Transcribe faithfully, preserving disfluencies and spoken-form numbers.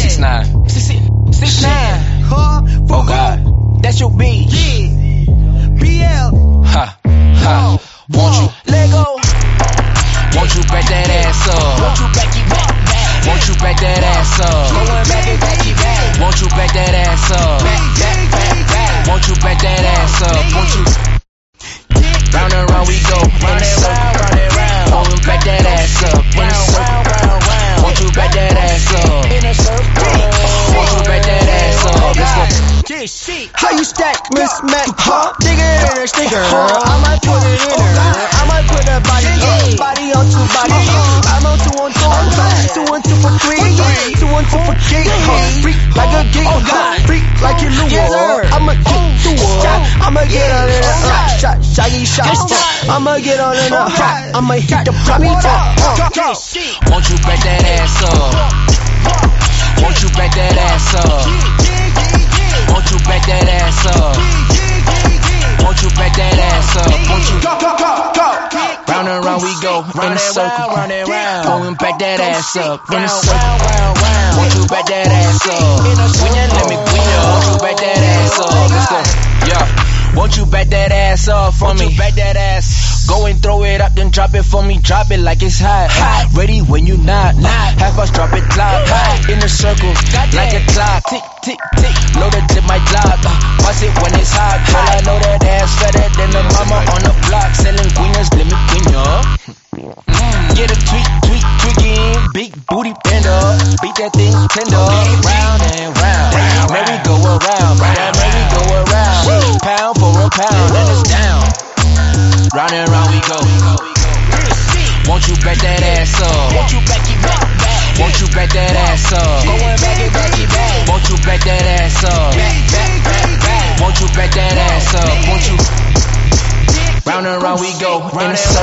six nine. six nine. Huh? Oh God. That's your bitch. Yeah. B L. Ha. Ha. Won't you? Lego. Won't you back that ass up? Won't you back it back, back? Won't you back that ass up? Going back it, back it back. Won't you back that ass up? Back, back, back, back. Won't you back that ass up? Won't you? Round and round we go, round and round, round and round. Won't you back that ass up? In a circle, round, round. Won't you back that ass up? In a circle. Won't you back that ass up? Let's go. How you stack, Miss Mac? Huh? Digger in a sticker. I might put it in her. I might put a body, uh, body on two body. I'm on two on two. Two on two for three. Two on two for kick. Freak like a geek. Freak like you Lou. I'ma get through her. I'ma get on in a shot, shaggy shot. I'ma get on in a hot. I'ma hit the proper top. Won't you back that ass up? Won't you back that ass up? Won't you back that ass up? Won't you back that ass up? Won't you? Round and round we go, in a circle, round and round. Going back that ass up, in a circle. Won't you back that ass up? When you let me queen up, won't you back that ass up? Let's go, yeah. Won't you back that ass up for me? Back that ass. Go and throw it up, then drop it for me. Drop it like it's hot. hot. Ready when you not. not. Half us drop it clock. Hot. In a circle, like a clock. Tick, tick, tick. Know the tip my clock. Uh, bust it when it's hot. Girl, I know that ass better than the mama on the block. Selling queeners, let me queen ya. Mm, get a tweak, tweak, tweaking. Big booty bender. Beat that thing tender. Round and round. Merry go around. That merry go around. Pound for a pound. And it's down. Round and round we go. Won't you back that ass up? Won't you back it back, back? Won't you back that ass up? Going back it, back it back. Won't you back that ass up? Back, back, back, back. Won't you back that ass up? Won't you? Round and round we go. In a